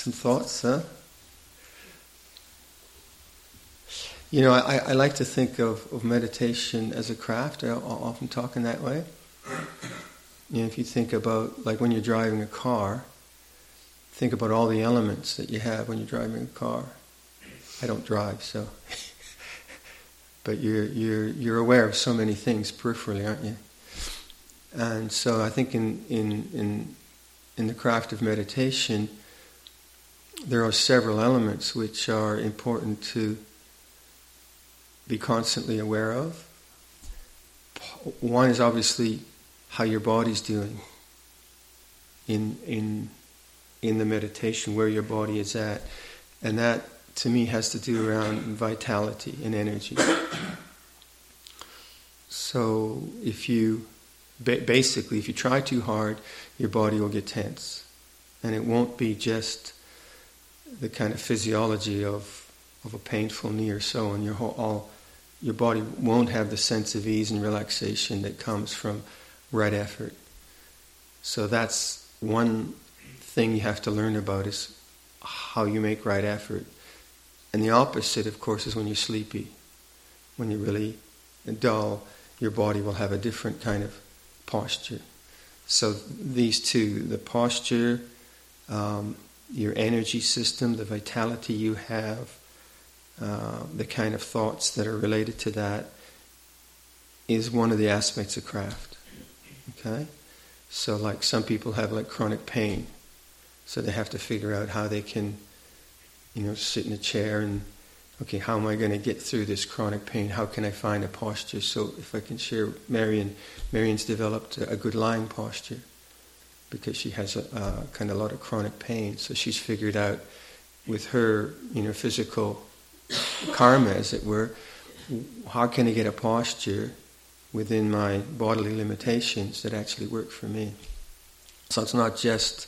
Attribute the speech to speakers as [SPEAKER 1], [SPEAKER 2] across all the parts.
[SPEAKER 1] Some thoughts, huh? You know, I like to think of meditation as a craft. I often talk in that way. You know, if you think about, like when you're driving a car, think about all the elements that you have when you're driving a car. I don't drive, so... but you're aware of so many things peripherally, aren't you? And so I think in the craft of meditation, there are several elements which are important to be constantly aware of. One is obviously how your body's doing in the meditation, where your body is at, and that to me has to do around vitality and energy. So if you basically, if you try too hard, your body will get tense, and it won't be just the kind of physiology of a painful knee or so, and your body won't have the sense of ease and relaxation that comes from right effort. So that's one thing you have to learn about, is how you make right effort. And the opposite, of course, is when you're sleepy. When you're really dull, your body will have a different kind of posture. So these two, the posture, your energy system, the vitality you have, the kind of thoughts that are related to that, is one of the aspects of craft. Okay? So like some people have like chronic pain, so they have to figure out how they can, sit in a chair and, okay, how am I going to get through this chronic pain? How can I find a posture? So if I can share, Marian's developed a good lying posture because she has a kind of a lot of chronic pain. So she's figured out with her, physical karma, as it were, how can I get a posture within my bodily limitations that actually work for me? So it's not just,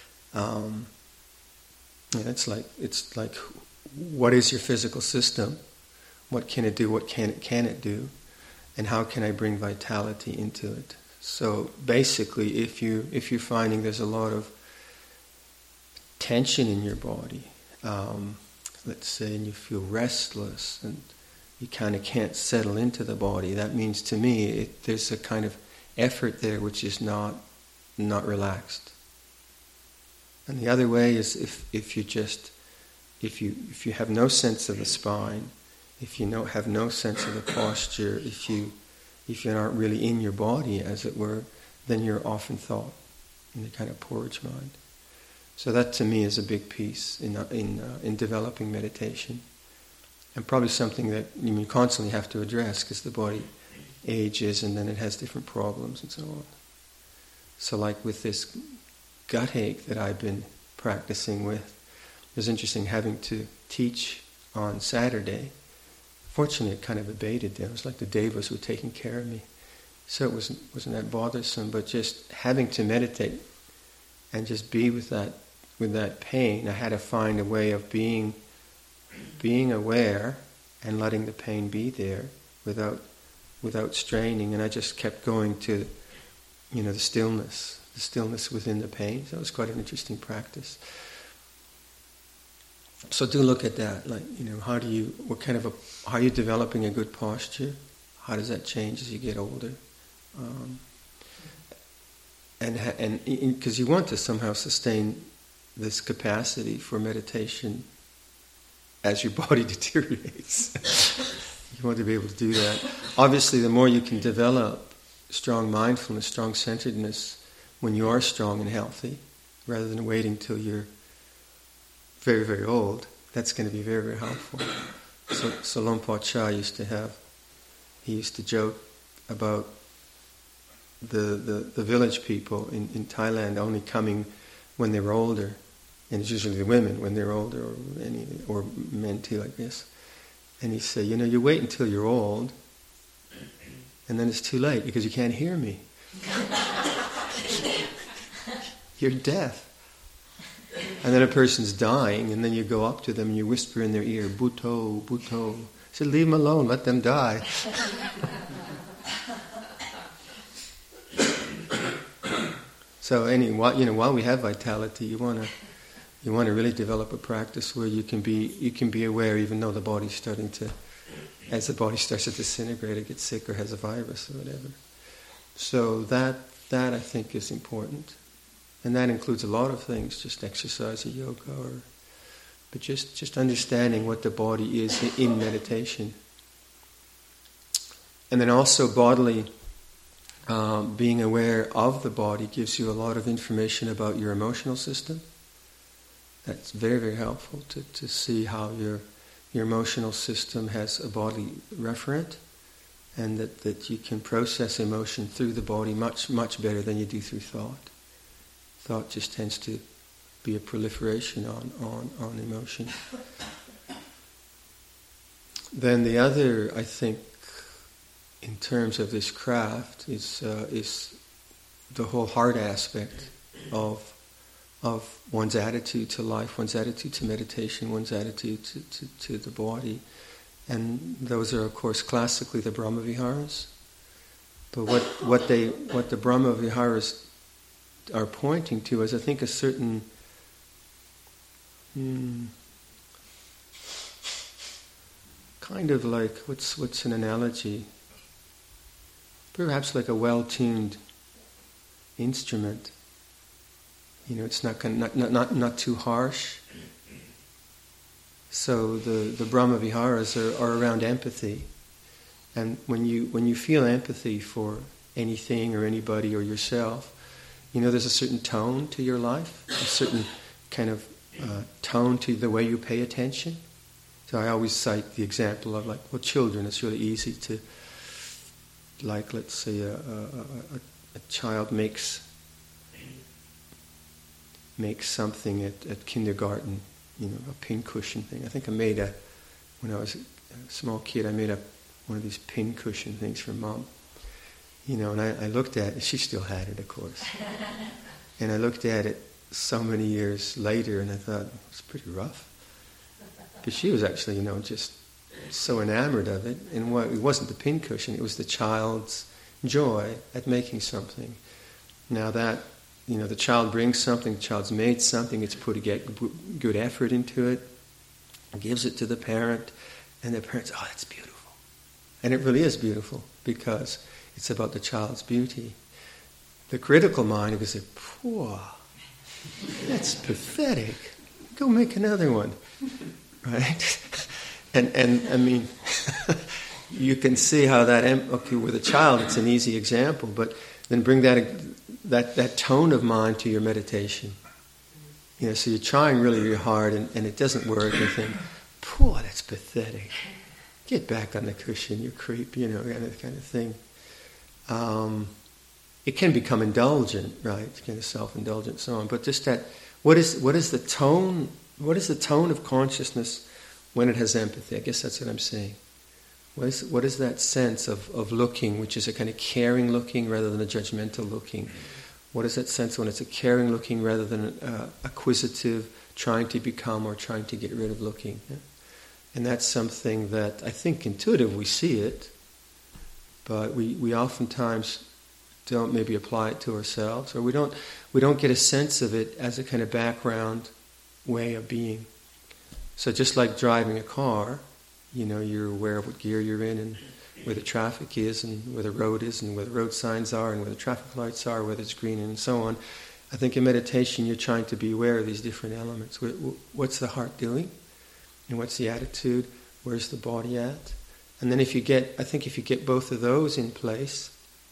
[SPEAKER 1] it's like, what is your physical system? What can it do? What can it do? And how can I bring vitality into it? So basically, if you're finding there's a lot of tension in your body, let's say, and you feel restless and you kind of can't settle into the body, that means to me there's a kind of effort there which is not relaxed. And the other way is if you have no sense of the spine, if you have no sense of the posture, if you aren't really in your body, as it were, then you're off in thought, in the kind of porridge mind. So that to me is a big piece in developing meditation, and probably something that you constantly have to address because the body ages and then it has different problems and so on. So like with this gut ache that I've been practicing with, it was interesting having to teach on Saturday. Fortunately, it kind of abated there. It was like the devas were taking care of me. So it wasn't that bothersome, but just having to meditate and just be with that pain, I had to find a way of being aware and letting the pain be there without straining. And I just kept going to, the stillness within the pain. So it was quite an interesting practice. So do look at that, like, how are you developing a good posture? How does that change as you get older? And because you want to somehow sustain this capacity for meditation as your body deteriorates. You want to be able to do that. Obviously, the more you can develop strong mindfulness, strong centeredness when you are strong and healthy, rather than waiting till you're very, very old, that's going to be very, very helpful. So Luang Por Chah used to joke about the village people in Thailand only coming when they were older, and it's usually the women when they're older, or men too, I guess. And he said, you wait until you're old, and then it's too late because you can't hear me. You're deaf. And then a person's dying, and then you go up to them and you whisper in their ear, "Bhutto, Bhutto." I said, leave them alone, let them die. So while we have vitality, you want You want to really develop a practice where you can be aware even though the body's starting to, as the body starts to disintegrate, it gets sick or has a virus or whatever. So that I think is important. And that includes a lot of things, just exercise or yoga, but just understanding what the body is in meditation. And then also bodily, being aware of the body gives you a lot of information about your emotional system. That's very, very helpful to see how your emotional system has a bodily referent, and that you can process emotion through the body much, much better than you do through thought. Thought just tends to be a proliferation on emotion. Then the other, I think, in terms of this craft, is the whole heart aspect of one's attitude to life, one's attitude to meditation, one's attitude to the body. And those are, of course, classically the Brahma Viharas. But what the Brahma Viharas are pointing to is, I think, a certain kind of like, what's an analogy? Perhaps like a well-tuned instrument. It's not too harsh. So the Brahma Viharas are around empathy, and when you feel empathy for anything or anybody or yourself, there's a certain tone to your life, a certain kind of tone to the way you pay attention. So I always cite the example of children. It's really easy to, let's say a child makes something at kindergarten, a pincushion thing. I think when I was a small kid, I made up one of these pincushion things for Mom. And I looked at it, she still had it, of course. And I looked at it so many years later, and I thought, it's pretty rough. Because she was actually, just so enamored of it. And it wasn't the pincushion, it was the child's joy at making something. Now that, the child brings something, the child's made something, it's put a good effort into it, gives it to the parent, and the parent's, oh, that's beautiful. And it really is beautiful, because it's about the child's beauty. The critical mind goes, poor, that's pathetic. Go make another one. Right? And I mean, you can see how that, with a child it's an easy example, but then bring that tone of mind to your meditation. So you're trying really hard and it doesn't work, and you think, poor, that's pathetic. Get back on the cushion, you creep, kind of thing. It can become indulgent, right? Kind of self-indulgent and so on. But just that, what is the tone? What is the tone of consciousness when it has empathy? I guess that's what I'm saying. What is that sense of looking, which is a kind of caring looking rather than a judgmental looking? What is that sense when it's a caring looking rather than acquisitive, trying to become or trying to get rid of looking? Yeah? And that's something that I think intuitive we see it, but we oftentimes don't maybe apply it to ourselves, or we don't get a sense of it as a kind of background way of being. So just like driving a car, you're aware of what gear you're in and where the traffic is and where the road is and where the road signs are and where the traffic lights are, whether it's green and so on. I think in meditation you're trying to be aware of these different elements. What's the heart doing? And what's the attitude? Where's the body at? And then if you get both of those in place,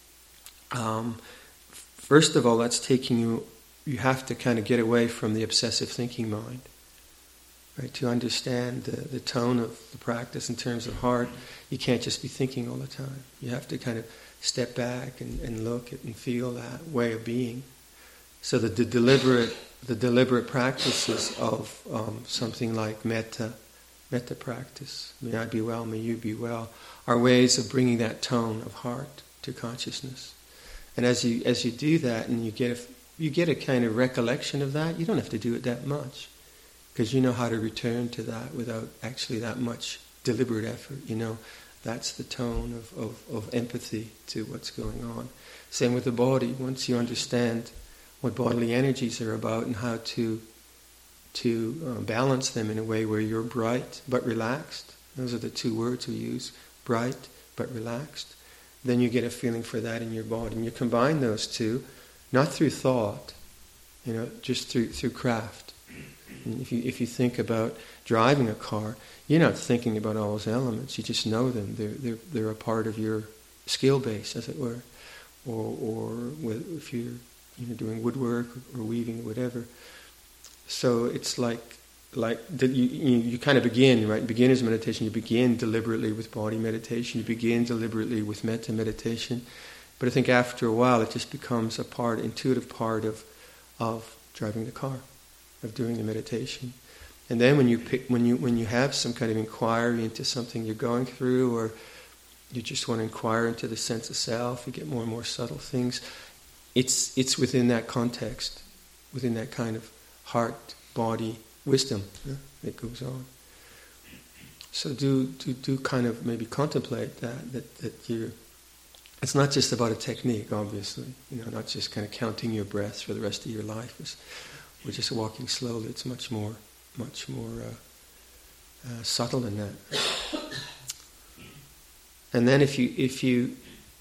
[SPEAKER 1] first of all, that's taking you have to kind of get away from the obsessive thinking mind. Right? To understand the tone of the practice in terms of heart, you can't just be thinking all the time. You have to kind of step back and look at and feel that way of being. So the deliberate practices of something like metta practice, may I be well, may you be well, are ways of bringing that tone of heart to consciousness. And as you do that, and you get a kind of recollection of that, you don't have to do it that much, because you know how to return to that without actually that much deliberate effort. That's the tone of empathy to what's going on. Same with the body. Once you understand what bodily energies are about and how to balance them in a way where you're bright but relaxed. Those are the two words we use, bright but relaxed. Then you get a feeling for that in your body. And you combine those two, not through thought, just through craft. And if you think about driving a car, you're not thinking about all those elements. You just know them. They're a part of your skill base, as it were. Or if you're doing woodwork or weaving or whatever. So it's like you kind of begin, right? Beginner's meditation, you begin deliberately with body meditation, you begin deliberately with metta meditation. But I think after a while it just becomes intuitive part of driving the car, of doing the meditation. And then when you have some kind of inquiry into something you're going through, or you just want to inquire into the sense of self, you get more and more subtle things. It's within that context, within that kind of heart, body, wisdom that goes on. So do kind of maybe contemplate that you're. It's not just about a technique, obviously. Not just kind of counting your breaths for the rest of your life. We're just walking slowly. It's much more subtle than that. And then if you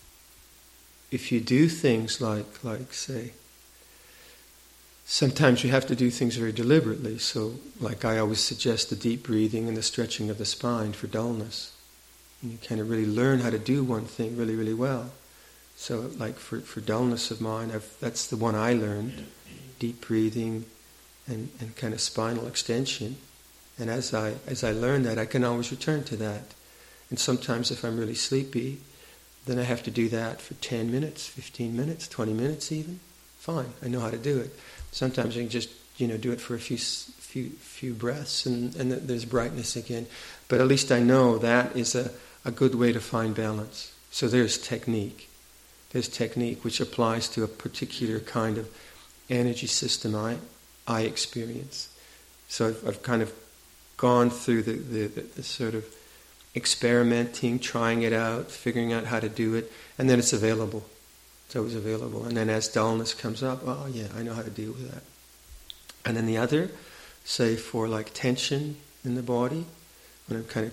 [SPEAKER 1] do things like say, sometimes you have to do things very deliberately. So, like I always suggest the deep breathing and the stretching of the spine for dullness. And you kind of really learn how to do one thing really, really well. So, like for dullness of mind, that's the one I learned: deep breathing and kind of spinal extension. And as I learn that, I can always return to that. And sometimes, if I'm really sleepy, then I have to do that for 10 minutes, 15 minutes, 20 minutes even. Fine, I know how to do it. Sometimes I can just, do it for a few breaths and there's brightness again. But at least I know that is a good way to find balance. So there's technique. There's technique which applies to a particular kind of energy system I experience. So I've kind of gone through the sort of experimenting, trying it out, figuring out how to do it, and then it's available. It's always available. And then as dullness comes up, oh yeah, I know how to deal with that. And then the other, say for like tension in the body, I'm trying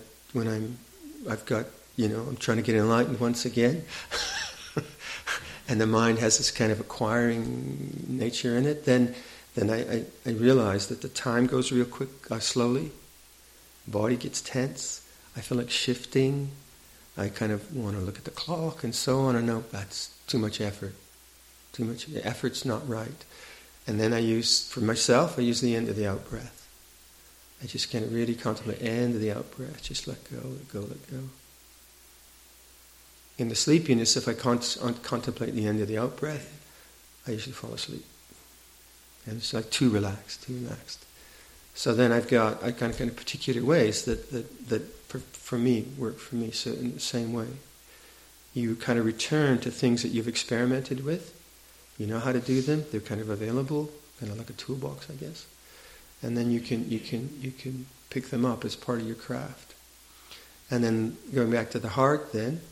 [SPEAKER 1] to get enlightened once again, and the mind has this kind of acquiring nature in it, then I realize that the time goes real quick, slowly. Body gets tense. I feel like shifting. I kind of want to look at the clock and so on. I know that's too much effort. Too much effort's not right. And then for myself, I use the end of the out breath. I just kind of really contemplate end of the out breath. Just let go, let go, let go. In the sleepiness, if I contemplate the end of the out breath, I usually fall asleep. And it's like too relaxed. So then I kind of particular ways that for me work for me. So in the same way, you kind of return to things that you've experimented with. You know how to do them. They're kind of available, kind of like a toolbox, I guess. And then you can pick them up as part of your craft. And then going back to the heart, then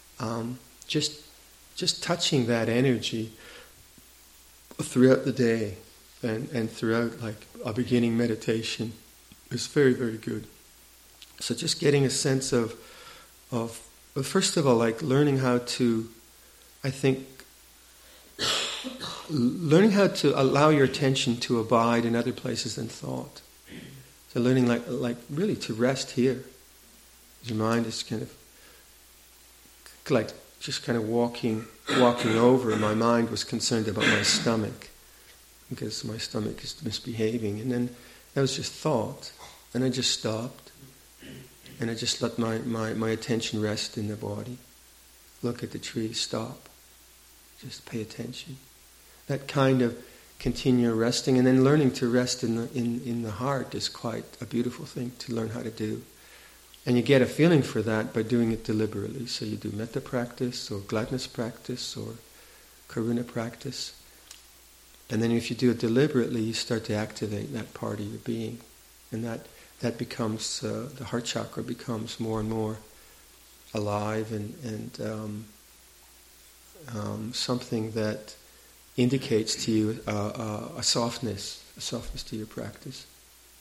[SPEAKER 1] just touching that energy throughout the day. And throughout, like, a beginning meditation is very, very good. So just getting a sense of first of all, like, learning how to allow your attention to abide in other places than thought. So learning, like really to rest here. Your mind is kind of, like, just kind of walking over. My mind was concerned about my stomach, because my stomach is misbehaving. And then that was just thought. And I just stopped. And I just let my attention rest in the body. Look at the tree, stop. Just pay attention. That kind of continual resting, and then learning to rest in the heart is quite a beautiful thing to learn how to do. And you get a feeling for that by doing it deliberately. So you do metta practice, or gladness practice, or karuna practice. And then if you do it deliberately, you start to activate that part of your being. And that becomes, the heart chakra becomes more and more alive and something that indicates to you a softness to your practice.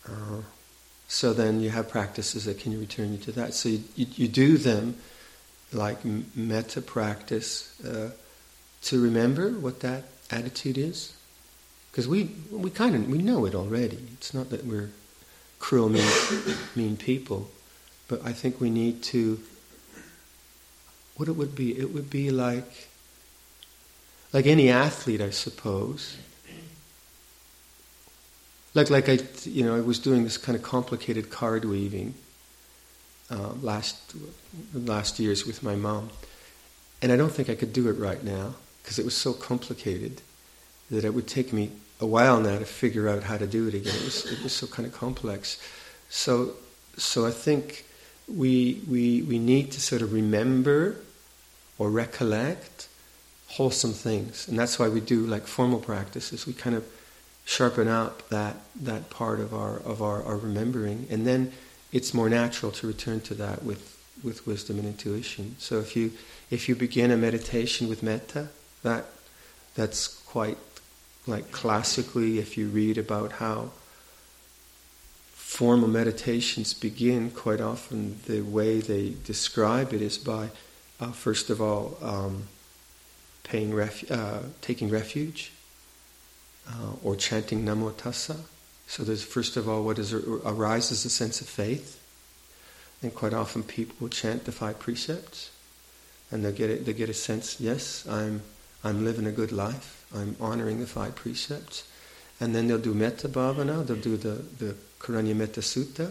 [SPEAKER 1] So then you have practices that can return you to that. So you do them like metta practice to remember what that attitude is. Because we know it already. It's not that we're cruel, mean people. But I think we need to, what it would be like any athlete, I suppose. Like I was doing this kind of complicated card weaving last years with my mom, and I don't think I could do it right now because it was so complicated that it would take me a while now to figure out how to do it again. It was so kind of complex. So I think we need to sort of remember or recollect wholesome things, and that's why we do like formal practices. We kind of sharpen up that part of our remembering, and then it's more natural to return to that with wisdom and intuition. So if you begin a meditation with metta, that's quite like classically, if you read about how formal meditations begin, quite often the way they describe it is by first of all taking refuge. Or chanting Namo Tassa. So there's first of all what arises a sense of faith, and quite often people will chant the 5 precepts, and they get a sense, yes, I'm living a good life, I'm honoring the 5 precepts, and then they'll do Metta Bhavana, they'll do the Karanya Metta Sutta.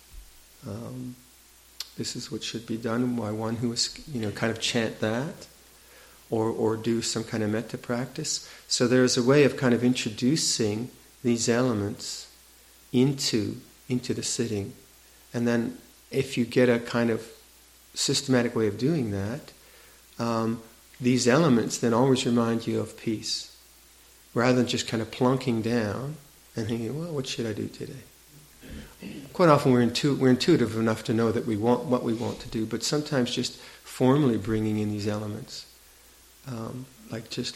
[SPEAKER 1] This is what should be done by one who is kind of chant that. Or do some kind of metta practice. So there's a way of kind of introducing these elements into the sitting. And then if you get a kind of systematic way of doing that, these elements then always remind you of peace. Rather than just kind of plunking down and thinking, well, what should I do today? Quite often we're intuitive enough to know that we want what we want to do, but sometimes just formally bringing in these elements. Just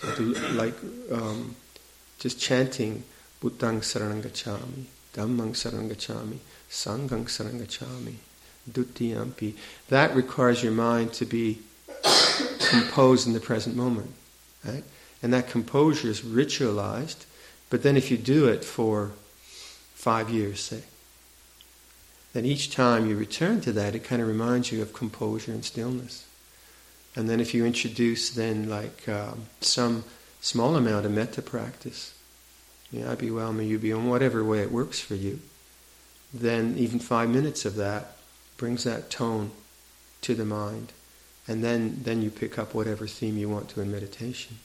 [SPEAKER 1] chanting Buddhaṃ saranam gacchāmi, Dhammam saranam gacchāmi, Sangham saranam gacchāmi, Dutiyampi. That requires your mind to be composed in the present moment, right? And that composure is ritualized. But then if you do it for 5 years, say, then each time you return to that, it kind of reminds you of composure and stillness. And then if you introduce then some small amount of metta practice, may I be well, may you be in whatever way it works for you, then even 5 minutes of that brings that tone to the mind. And then you pick up whatever theme you want to in meditation.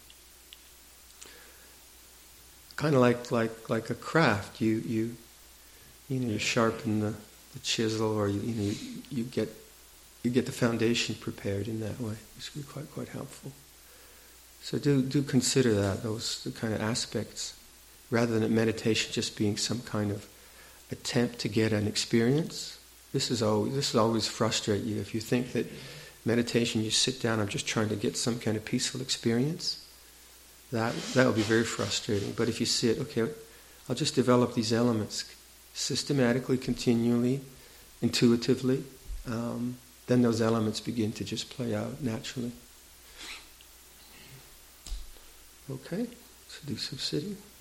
[SPEAKER 1] Kind of like a craft, you sharpen the chisel, or you get the foundation prepared in that way, which would be quite helpful. So do consider those kind of aspects, rather than meditation just being some kind of attempt to get an experience. This will always frustrate you if you think that meditation, you sit down, I'm just trying to get some kind of peaceful experience. That will be very frustrating. But if you sit, okay, I'll just develop these elements systematically, continually, intuitively. Then those elements begin to just play out naturally. Okay, so do some sitting.